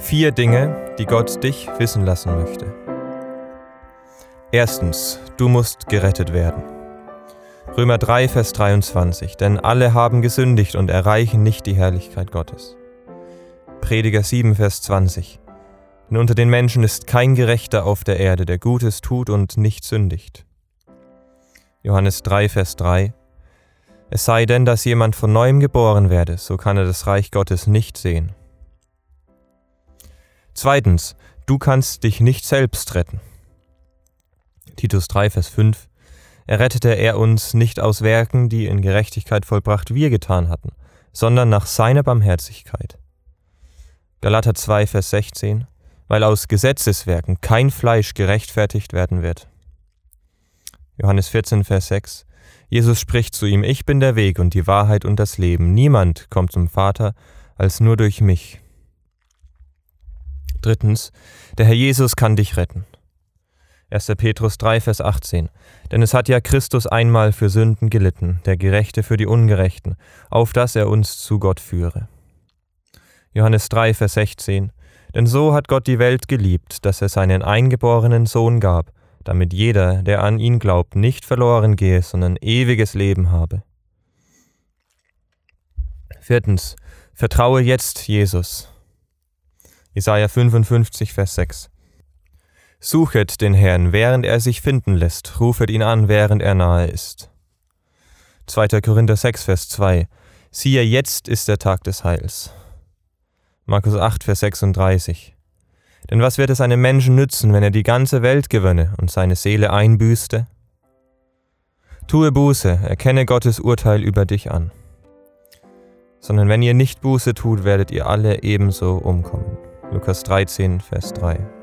4 Dinge, die Gott dich wissen lassen möchte. Erstens, du musst gerettet werden. Römer 3, Vers 23. Denn alle haben gesündigt und erreichen nicht die Herrlichkeit Gottes. Prediger 7, Vers 20. Denn unter den Menschen ist kein Gerechter auf der Erde, der Gutes tut und nicht sündigt. Johannes 3, Vers 3. Es sei denn, dass jemand von neuem geboren werde, so kann er das Reich Gottes nicht sehen. Zweitens, du kannst dich nicht selbst retten. Titus 3, Vers 5. Errettete er uns nicht aus Werken, die in Gerechtigkeit vollbracht wir getan hatten, sondern nach seiner Barmherzigkeit. Galater 2, Vers 16. Weil aus Gesetzeswerken kein Fleisch gerechtfertigt werden wird. Johannes 14, Vers 6. Jesus spricht zu ihm: Ich bin der Weg und die Wahrheit und das Leben. Niemand kommt zum Vater als nur durch mich. Drittens, der Herr Jesus kann dich retten. 1. Petrus 3, Vers 18. Denn es hat ja Christus einmal für Sünden gelitten, der Gerechte für die Ungerechten, auf dass er uns zu Gott führe. Johannes 3, Vers 16. Denn so hat Gott die Welt geliebt, dass er seinen eingeborenen Sohn gab, damit jeder, der an ihn glaubt, nicht verloren gehe, sondern ewiges Leben habe. Viertens, vertraue jetzt Jesus. Jesaja 55, Vers 6. Suchet den Herrn, während er sich finden lässt, rufet ihn an, während er nahe ist. 2. Korinther 6, Vers 2. Siehe, jetzt ist der Tag des Heils. Markus 8, Vers 36. Denn was wird es einem Menschen nützen, wenn er die ganze Welt gewönne und seine Seele einbüßte? Tue Buße, erkenne Gottes Urteil über dich an. Sondern wenn ihr nicht Buße tut, werdet ihr alle ebenso umkommen. Lukas 13, Vers 3.